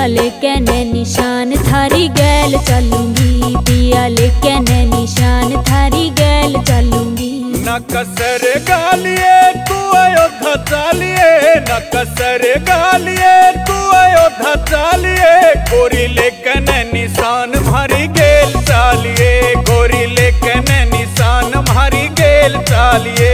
लेके ने निशान थारी गैल चलूंगी, पिया लेके ने निशान थारी गैल चलूंगी। न कसर गालिए तू अयोध्या चालिए, न कसर गालिए तू अयोध्या चालिए, गोरी लेके ने निशान मारी गेल चालिए, गोरी लेके ने निशान मारी गेल चालिए।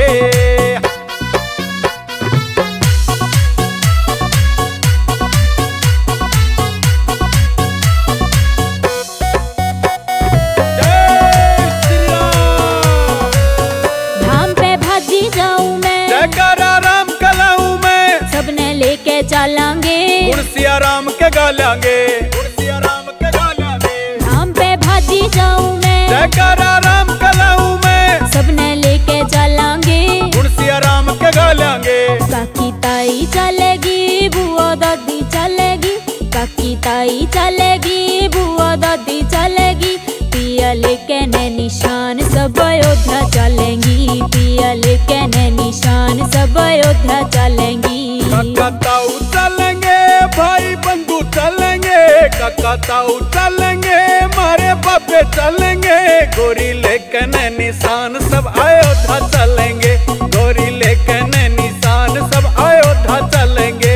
चलांगे गुण सिया राम के गालांगे, गुण सिया राम के गालांगे। धाम पे भाजी जाऊं मैं, जयकारा राम कलाऊं मैं, सबने लेके चलांगे गुण सिया राम के गालांगे। काकी ताई चलेगी, बुआ दादी चलेगी, काकी ताई चलेगी, बुआ दादी चलेगी, पिया लेके ने निशान सब अयोध्या चलेंगी, पिया लेके ने निशान सब अयोध्या चलेंगी। काका ताऊ चलेंगे, भाई बंधु चलेंगे, काका ताऊ चलेंगे, मारे बापे चलेंगे, गोरी लेके ने निशान सब अयोध्या चलेंगे, गोरी लेके ने निशान सब अयोध्या चलेंगे।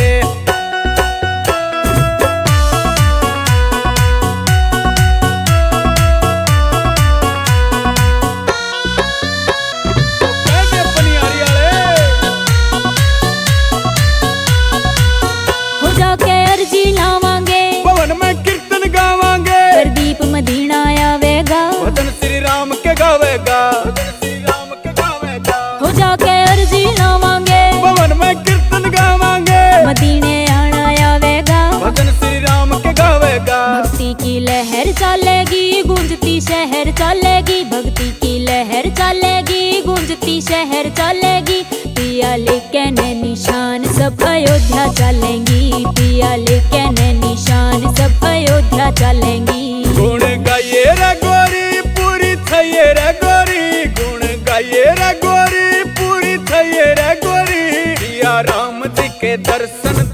मदीना आवेगा, भजन श्री राम के गावेगा, भजन श्री राम के गावेगा। हो जाके अर्जी लावांगे, भवन में कीर्तन गावांगे, मदीने आना आवेगा, भजन श्री राम के गावेगा। भक्ति की लहर चलेगी, गूंजती शहर चलेगी, भक्ति की लहर चलेगी, गूंजती शहर चलेगी, पिया लेके ने निशान सब अयोध्या चलेंगी, पिया लेके ने निशान सब अयोध्या चलेंगी। गुण गाइए रे गोरी पूरी थइए रे गोरी, गुण गाइए रे गोरी पूरी थइए रे गोरी, सिया राम जी के दर्शन